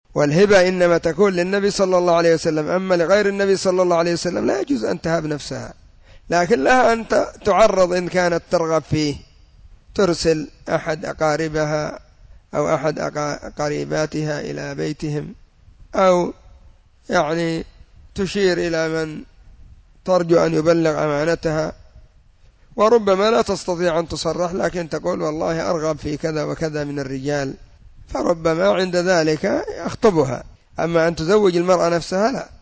والهبة إنما تكون للنبي صلى الله عليه وسلم، أما لغير النبي صلى الله عليه وسلم لا يجوز أن تهب نفسها، لكن لها أن تعرض إن كانت ترغب فيه، ترسل أحد أقاربها أو أحد قريباتها إلى بيتهم، أو يعني تشير إلى من ترجو أن يبلغ أمانتها، وربما لا تستطيع أن تصرح لكن تقول والله أرغب في كذا وكذا من الرجال، فربما عند ذلك يخطبها. أما أن تزوج المرأة نفسها لا.